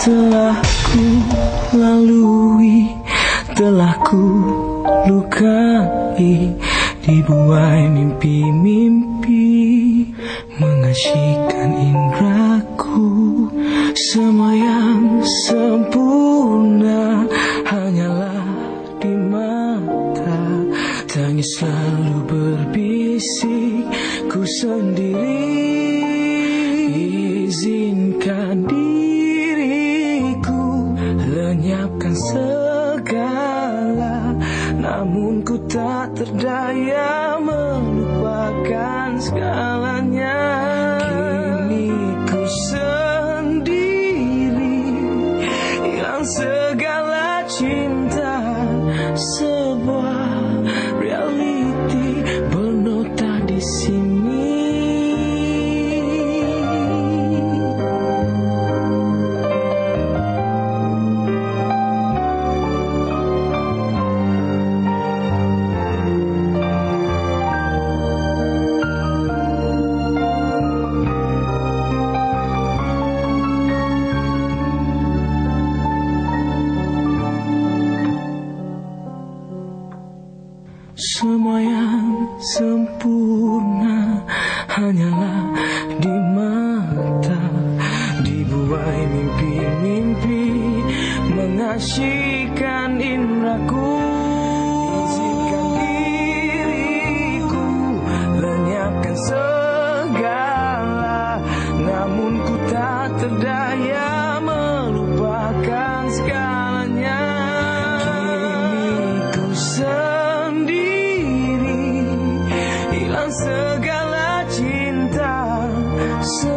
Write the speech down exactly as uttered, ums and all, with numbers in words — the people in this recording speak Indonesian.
telah ku lalui, telah ku lukai, dibuai mimpi-mimpi mengasihkan indraku. Semua yang sempurna hanyalah di mata, tangis selalu berbisik, ku sendiri. Izinkan diriku lenyapkan segala, namun ku tak terdaya melupakan segalanya. Kini ku sendiri, hilang segala cinta, sebuah reality bernota di sini. Semua yang sempurna hanyalah di mata, dibuai mimpi-mimpi mengasihkan indraku. Izinkan diriku lenyapkan segala, namun ku tak terdaya melupakan segalanya. Kini ku segala cinta.